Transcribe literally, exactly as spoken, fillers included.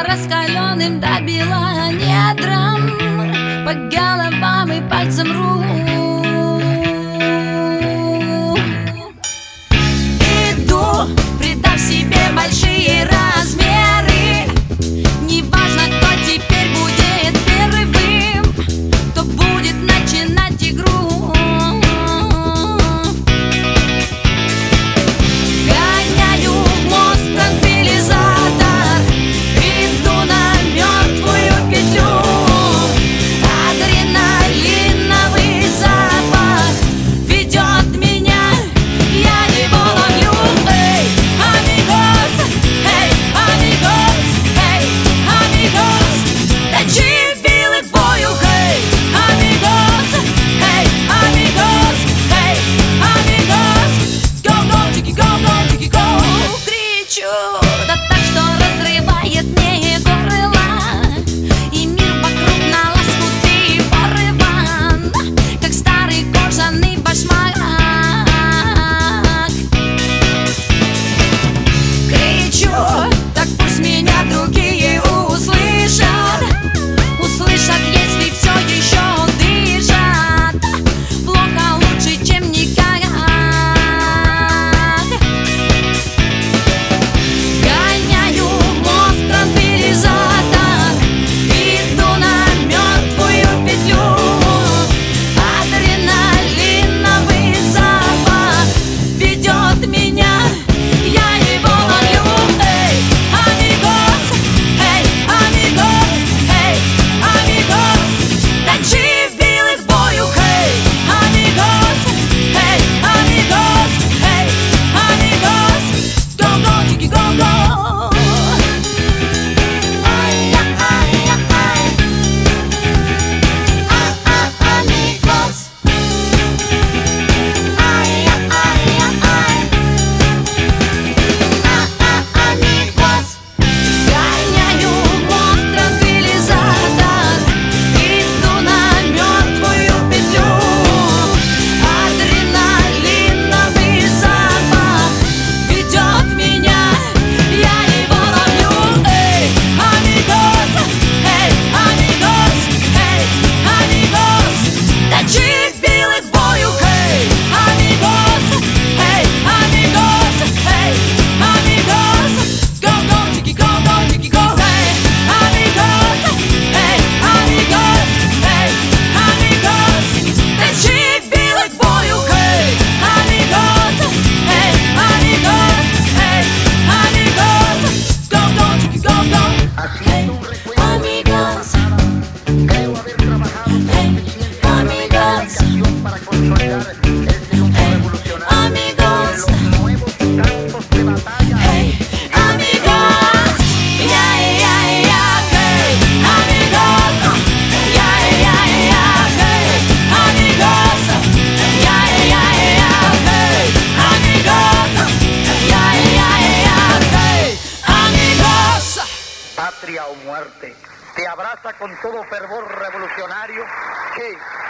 раскаленным до бела недрам, по головам и пальцам рук. Иду, придав себе большие размеры. Неважно, кто теперь будет первым, кто будет начинать игру. Гоняю в мозг транквилизатор, иду на мертвую петлю. Адреналиновый запах ведет меня, я его ловлю. Эй, амигос, эй, амигос, эй, амигос, точи вилы к бою. Эй, амигос, эй, амигос, эй, амигос, go, go, чики, go, go, чики, go. Кричу, да так, что разрывает мне горло, и мир вокруг на лоскуты порван, как старый кожаный башмак. Кричу, так пусть меня другие услышат, услышат, если все еще дышат. Плохо лучше, чем никак. Гоняю в мозг транквилизатор, иду на мертвую петлю. Адреналиновый запах ведет меня, я его ловлю. Эй, амигос, эй, амигос, эй, амигос, точи вилы к бою. Эй, амигос, эй, амигос, эй, амигос, go, go, чики, go, go. Ай, ай, ай, а, а, амигос. Ай, ай, ай, а, а, амигос. Гоняю в мозг транквилизатор, иду на мертвую петлю. Адреналиновый запах ведет меня, я его ловлю. Эй, амигос, эй, амигос, эй, амигос, точи вилы к бою. Эй, амигос, эй, амигос, эй, амигос, go, go, чики, go, go, чики, go. Эй, амигос, эй, амигос, эй, амигос, точи вилы к бою. Эй, амигос, эй, амигос, эй, амигос, go, go, чики, go, go. Эй, amigos, Creo haber trabajado эй, amigos, para consolidar este grupo revolucionario, amigos, los nuevos campos de batalla. hey, amigos, yeah, yeah, yeah, hey, amigos, yeah, yeah, yeah, hey, amigos, yeah, yeah, yeah, hey, amigos, yeah, yeah, yeah, hey, amigos. Patria o muerte, te abraza con todo fervor revolucionario que